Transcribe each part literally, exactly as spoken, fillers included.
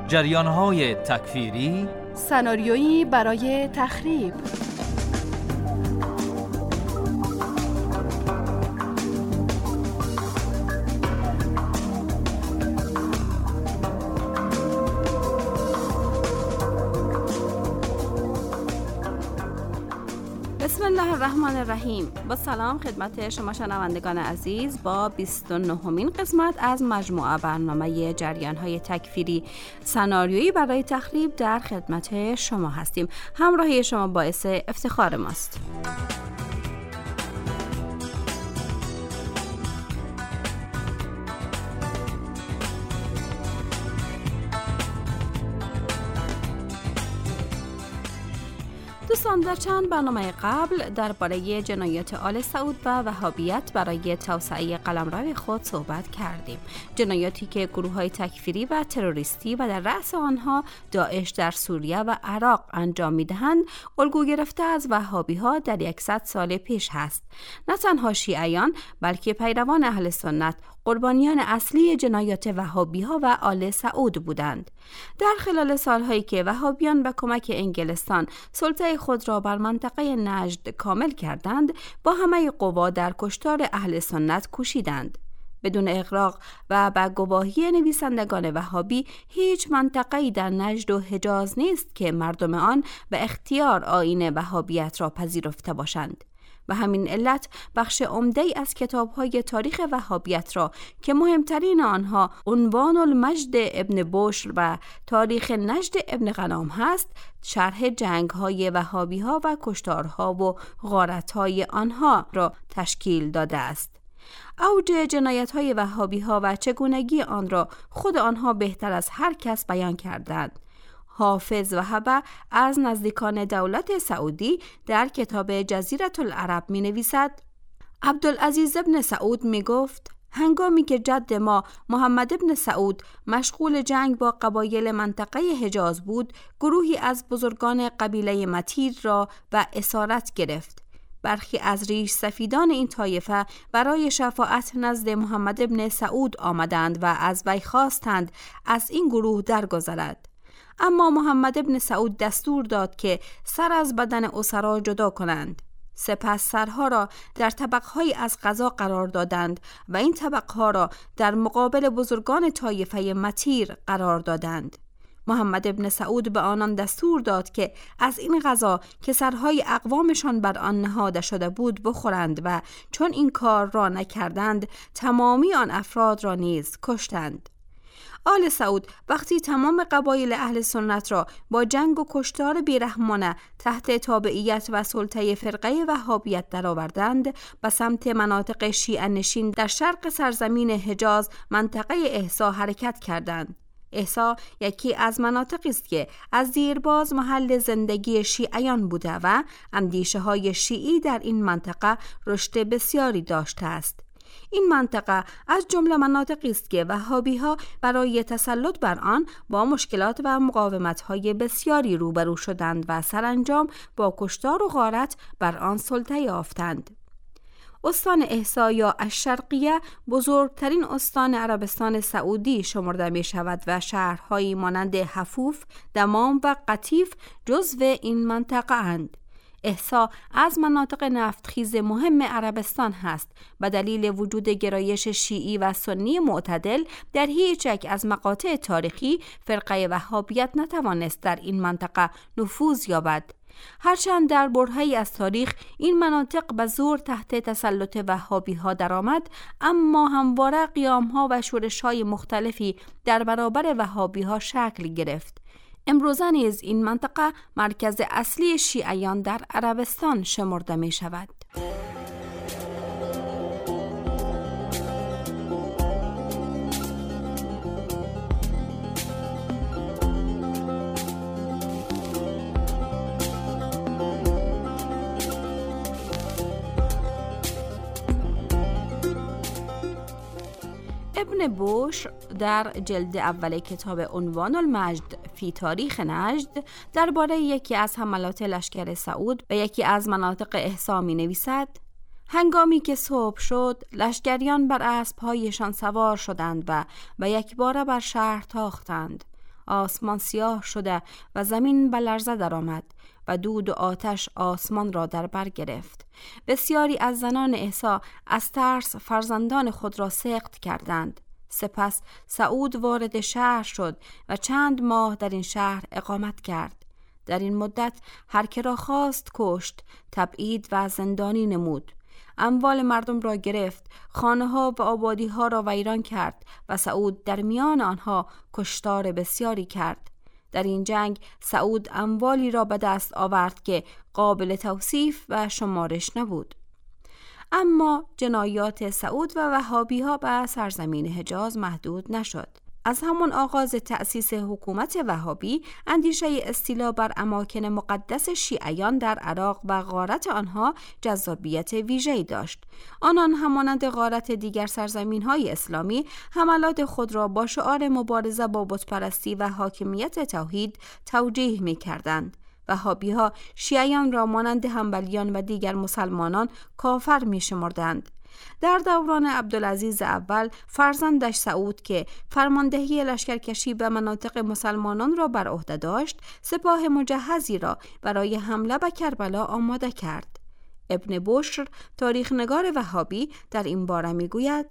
جریان‌های تکفیری، سناریویی برای تخریب. بسم الله الرحمن الرحیم. با سلام خدمت شما شنوندگان عزیز، با بیست و نهمین قسمت از مجموعه برنامه جریان‌های تکفیری، سناریویی برای تخریب در خدمت شما هستیم. همراهی شما باعث افتخار ماست. دوستان، در چند برنامه قبل درباره جنایات آل سعود و وهابیت برای توسعه قلمرو خود صحبت کردیم. جنایاتی که گروه‌های تکفیری و تروریستی و در رأس آنها داعش در سوریه و عراق انجام می‌دهند، الگو گرفته از وهابی‌ها در صد سال پیش هست. نه تنها شیعیان بلکه پیروان اهل سنت قربانیان اصلی جنایات وهابی‌ها و آل سعود بودند. در خلال سالهایی که وهابیان به کمک انگلستان سلطه خود را بر منطقه نجد کامل کردند، با همه قوا در کشتار اهل سنت کوشیدند. بدون اغراق و با گواهی نویسندگان وهابی، هیچ منطقه‌ای در نجد و حجاز نیست که مردم آن به اختیار آیین وهابیت را پذیرفته باشند. و همین علت بخش عمده‌ای از کتاب‌های تاریخ وهابیت را که مهمترین آنها عنوان المجد ابن بشر و تاریخ نجد ابن غنام هست، شرح جنگ‌های وهابی‌ها و کشتارها و غارت‌های آنها را تشکیل داده است. اوج جنایت‌های وهابی‌ها و چگونگی آن را خود آنها بهتر از هر کس بیان کردند. حافظ وهبه از نزدیکان دولت سعودی در کتاب جزیره العرب می نویسد: عبدالعزیز ابن سعود می گفت هنگامی که جد ما محمد ابن سعود مشغول جنگ با قبایل منطقه حجاز بود، گروهی از بزرگان قبیله متیر را به اسارت گرفت. برخی از ریش سفیدان این طایفه برای شفاعت نزد محمد ابن سعود آمدند و از وی خواستند از این گروه درگذرد. اما محمد ابن سعود دستور داد که سر از بدن اسرا جدا کنند. سپس سرها را در طبقهایی از غذا قرار دادند و این طبقها را در مقابل بزرگان طایفه متیر قرار دادند. محمد ابن سعود به آنان دستور داد که از این غذا که سرهای اقوامشان بر آن نهاده شده بود بخورند و چون این کار را نکردند، تمامی آن افراد را نیز کشتند. آل سعود وقتی تمام قبایل اهل سنت را با جنگ و کشتار بیرحمانه تحت تابعیت و سلطه فرقه وهابیت درآوردند، به سمت مناطق شیعه نشین در شرق سرزمین حجاز منطقه احسا حرکت کردند. احسا یکی از مناطقی است که از دیرباز محل زندگی شیعیان بوده و اندیشه های شیعی در این منطقه رشد بسیاری داشته است. این منطقه از جمله مناطقی است که وهابی‌ها برای تسلط بر آن با مشکلات و مقاومت‌های بسیاری روبرو شدند و سرانجام با کشتار و غارت بر آن سلطه یافتند. استان احسا یا الشرقیه بزرگترین استان عربستان سعودی شمرده می شود و شهرهایی مانند حفوف، دمام و قطیف جزو این منطقه اند. احسا از مناطق نفتخیز مهم عربستان هست. به دلیل وجود گرایش شیعی و سنی معتدل در هیچ یک از مقاطع تاریخی، فرقه وهابیت نتوانست در این منطقه نفوذ یابد. هرچند در برهه‌ای از تاریخ این مناطق به زور تحت تسلط وهابی‌ها درآمد، اما همواره قیام‌ها و شورش‌های مختلفی در برابر وهابی‌ها شکل گرفت. امروزه نیز این منطقه مرکز اصلی شیعیان در عربستان شمرده می شود. ابن بشر در جلد اول کتاب عنوان المجد فی تاریخ نجد درباره یکی از حملات لشکر سعود به یکی از مناطق احسا می نویسد: هنگامی که صبح شد، لشکریان بر اسب‌هایشان سوار شدند و به یکباره بر شهر تاختند. آسمان سیاه شده و زمین به لرزه درآمد و دود و آتش آسمان را در بر گرفت. بسیاری از زنان عیسی از ترس فرزندان خود را سقط کردند. سپس سعود وارد شهر شد و چند ماه در این شهر اقامت کرد. در این مدت هر که را خواست کشت، تبعید و زندانی نمود. اموال مردم را گرفت، خانه‌ها و آبادی‌ها را ویران کرد و سعود در میان آنها کشتار بسیاری کرد. در این جنگ سعود اموالی را به دست آورد که قابل توصیف و شمارش نبود. اما جنایات سعود و وهابی‌ها به سرزمین حجاز محدود نشد. از همان آغاز تأسیس حکومت وهابی، اندیشه استیلا بر اماکن مقدس شیعیان در عراق و غارت آنها جذابیت ویژه‌ای داشت. آنان همانند غارت دیگر سرزمین‌های اسلامی، حملات خود را با شعار مبارزه با بتپرستی و حاکمیت توحید توجیه می‌کردند. وهابی‌ها شیعیان را مانند حنبلیان و دیگر مسلمانان کافر می‌شمردند. در دوران عبدالعزیز اول، فرزندش سعود که فرماندهی لشکرکشی به مناطق مسلمانان را بر عهده داشت، سپاه مجهزی را برای حمله به کربلا آماده کرد. ابن بشر، تاریخ نگار وهابی، در این باره میگوید: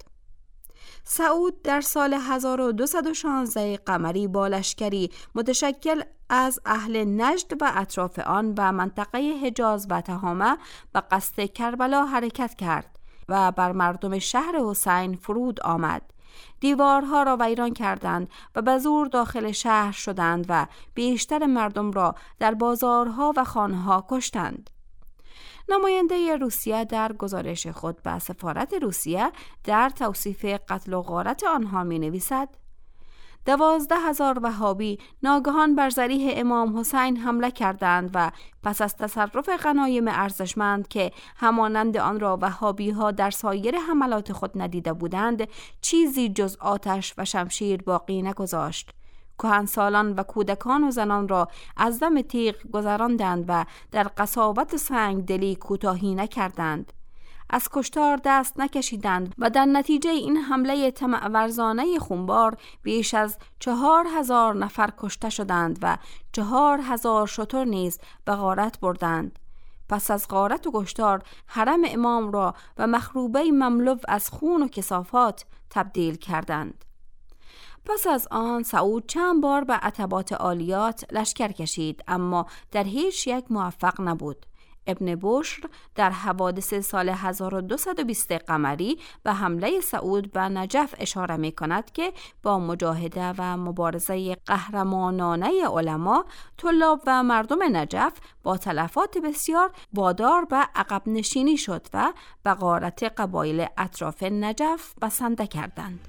سعود در سال هزار و دویست و شانزده قمری با لشکری متشکل از اهل نجد و اطراف آن و منطقه حجاز و تهامه به قصد کربلا حرکت کرد و بر مردم شهر حسین فرود آمد. دیوارها را ویران کردند و به زور داخل شهر شدند و بیشتر مردم را در بازارها و خانه‌ها کشتند. نماینده روسیه در گزارش خود به سفارت روسیه در توصیف قتل و غارت آنها می نویسد: دوازده هزار وهابی ناگهان بر ذریح امام حسین حمله کردند و پس از تصرف غنایم ارزشمند که همانند آن را وهابی ها در سایر حملات خود ندیده بودند، چیزی جز آتش و شمشیر باقی نگذاشت. کهنسالان و کودکان و زنان را از دم تیغ گذراندند و در قساوت و سنگ دلی کوتاهی نکردند. از کشتار دست نکشیدند و در نتیجه این حمله طمع ورزانه خونبار بیش از چهار هزار نفر کشته شدند و چهار هزار شتر نیز به غارت بردند. پس از غارت و کشتار حرم امام را و مخروبه مملو از خون و کثافات تبدیل کردند. پس از آن سعود چند بار به عتبات عالیات لشکر کشید، اما در هیچ یک موفق نبود. ابن بشر در حوادث سال هزار و دویست و بیست قمری به حمله سعود به نجف اشاره می کند که با مجاهده و مبارزه قهرمانانه علما، طلاب و مردم نجف با تلفات بسیار وادار به عقب نشینی شد و به غارت قبایل اطراف نجف بسنده کردند.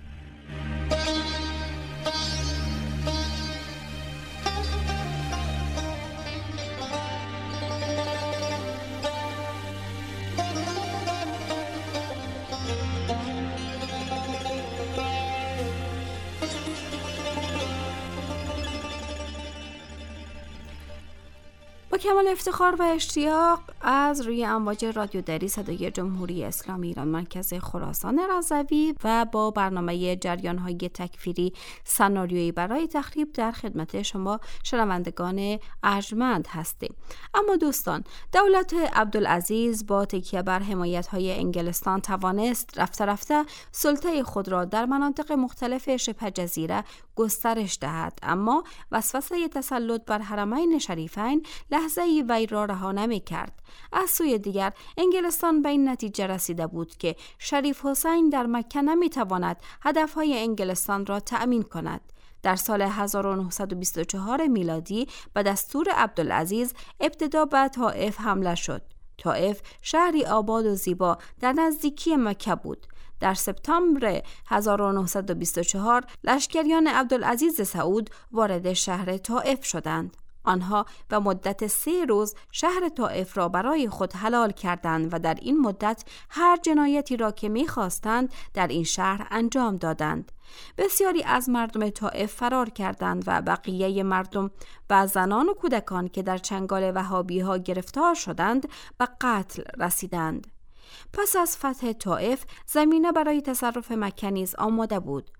با کمال افتخار و اشتیاق از روی امواج رادیو دری صدای جمهوری اسلامی ایران مرکز خراسان رضوی و با برنامه جریان‌های تکفیری سناریویی برای تخریب در خدمت شما شنوندگان ارجمند هستیم. اما دوستان، دولت عبدالعزیز با تکیه بر حمایت‌های انگلستان توانست رفته رفته سلطه خود را در مناطق مختلف شبه جزیره گسترش دهد، اما وسوسه تسلط بر حرمین شریفین لحظه‌ای وی را رها نمی‌کرد. از سوی دیگر انگلستان به این نتیجه رسیده بود که شریف حسین در مکه نمی‌تواند هدف‌های انگلستان را تأمین کند. در سال هزار و نهصد و بیست و چهار میلادی به دستور عبدالعزیز ابتدا به طائف حمله شد. طائف شهری آباد و زیبا در نزدیکی مکه بود. در سپتامبر هزار و نهصد و بیست و چهار لشکریان عبدالعزیز سعود وارد شهر طائف شدند. آنها به مدت سه روز شهر طائف را برای خود حلال کردند و در این مدت هر جنایتی را که می‌خواستند در این شهر انجام دادند. بسیاری از مردم طائف فرار کردند و بقیه مردم و زنان و کودکان که در چنگال وهابی‌ها گرفتار شدند به قتل رسیدند. پس از فتح طائف زمینه برای تصرف مکه نیز آماده بود.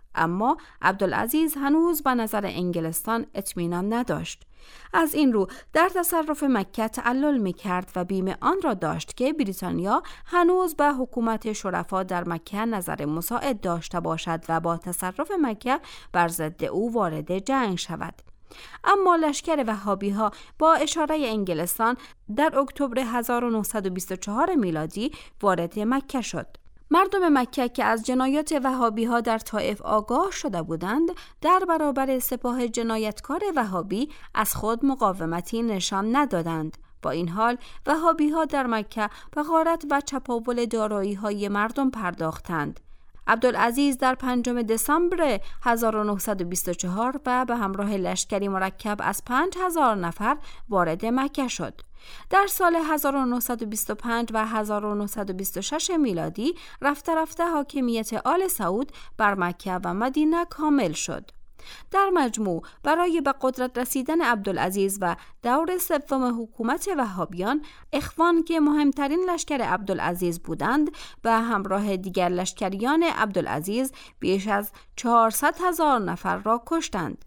اما عبدالعزیز هنوز به نظر انگلستان اطمینان نداشت. از این رو در تصرف مکه تعلل می‌کرد و بیم آن را داشت که بریتانیا هنوز به حکومت شرفا در مکه نظر مساعد داشته باشد و با تصرف مکه بر ضد او وارد جنگ شود. اما لشکر وهابی‌ها با اشاره انگلستان در اکتبر هزار و نهصد و بیست و چهار میلادی وارد مکه شد. مردم مکه که از جنایات وهابی‌ها در طائف آگاه شده بودند، در برابر سپاه جنایتکار وهابی از خود مقاومتی نشان ندادند. با این حال وهابی‌ها در مکه به غارت و چپاول دارایی‌های مردم پرداختند. عبدالعزیز در پنجم دسامبر هزار و نهصد و بیست و چهار و به همراه لشکری مرکب از پنج هزار نفر وارد مکه شد. در سال هزار و نهصد و بیست و پنج و هزار و نهصد و بیست و شش میلادی رفته رفته حاکمیت آل سعود بر مکه و مدینه کامل شد. در مجموع برای به قدرت رسیدن عبدالعزیز و دور سوم حکومت وهابیان، اخوان که مهمترین لشکر عبدالعزیز بودند به همراه دیگر لشکریان عبدالعزیز بیش از چهارصد هزار نفر را کشتند.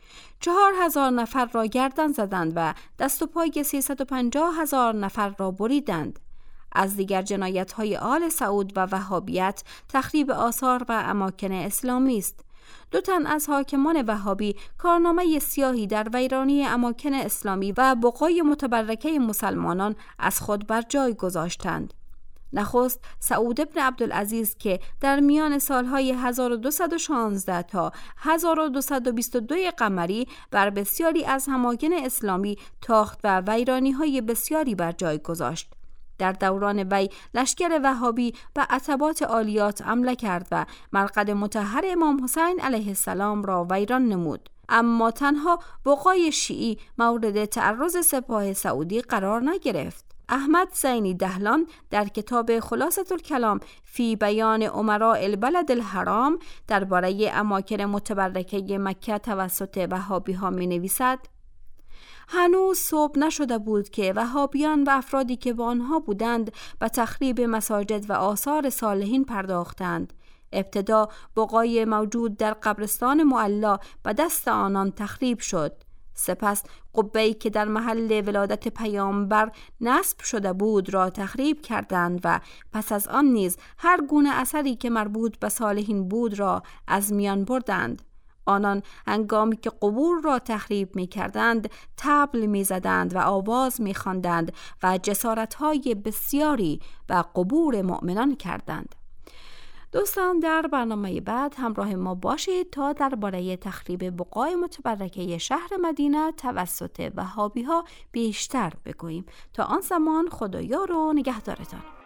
چهار هزار نفر را گردن زدند و دست و پای سیصد و پنجاه هزار نفر را بریدند. از دیگر جنایت‌های آل سعود و وهابیت تخریب آثار و اماکن اسلامی است. دو تن از حاکمان وهابی کارنامه سیاهی در ویرانی اماکن اسلامی و بقای متبرکه مسلمانان از خود بر جای گذاشتند. نخست سعود ابن عبدالعزیز که در میان سالهای هزار و دویست و شانزده تا هزار و دویست و بیست و دو قمری بر بسیاری از اماکن اسلامی تاخت و ویرانی‌های بسیاری بر جای گذاشت. در دوران وی لشکر وهابی به عتبات عالیات حمله کرد و مرقد مطهر امام حسین علیه السلام را ویران نمود. اما تنها بقای شیعی مورد تعرض سپاه سعودی قرار نگرفت. احمد زینی دهلان در کتاب خلاصة الکلام فی بیان امراء البلد الحرام درباره اماکن متبرکه مکه توسط وهابی ها می نویسد: هنوز صبح نشده بود که وهابیان و افرادی که با آنها بودند به تخریب مساجد و آثار صالحین پرداختند. ابتدا بقای موجود در قبرستان معلا به دست آنان تخریب شد. سپس قبه‌ای که در محل ولادت پیامبر نصب شده بود را تخریب کردند و پس از آن نیز هر گونه اثری که مربوط به صالحین بود را از میان بردند. آنان هنگامی که قبور را تخریب می کردند طبل می زدند و آواز می خواندند و جسارت‌های بسیاری به قبور مؤمنان کردند. دوستان، در برنامه بعد همراه ما باشید تا درباره تخریب بقای متبرکه شهر مدینه توسط وهابی‌ها بیشتر بگوییم. تا آن زمان خدایا رو نگهدارتان.